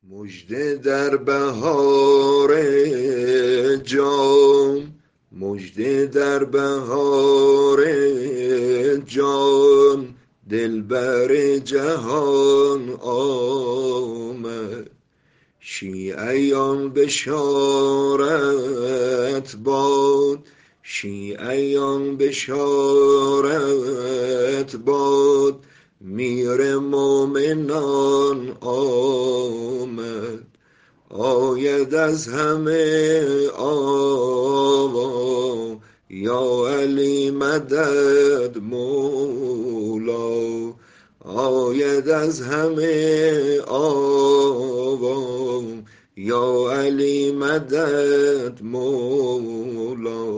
مژده در بهار جان، مژده در بهار جان، دلبر جهان آمد. شیعیان بشارت باد، شیعیان بشارت باد، میر مومنان آمد. آید از همه آوا، یا علی مدد مولا. آید از همه آوا، یا علی مدد مولا.